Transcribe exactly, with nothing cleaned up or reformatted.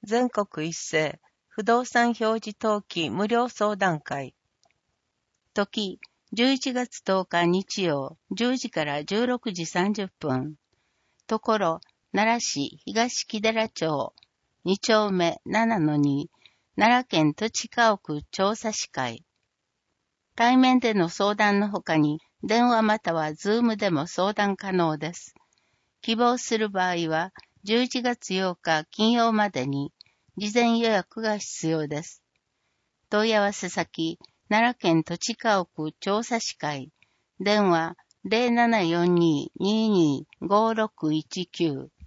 全国一斉不動産表示登記無料相談会。時、じゅういちがつとおか日曜、じゅうじからじゅうろくじさんじゅっぷん。ところ、奈良市東木寺町に丁目ななのに、奈良県土地家屋調査士会。対面での相談のほかに、電話またはズームでも相談可能です。希望する場合は、じゅういちがつようか金曜までに、事前予約が必要です。問い合わせ先、奈良県土地家屋調査士会。電話 ゼロななよんに にーにー ごーろくいちきゅう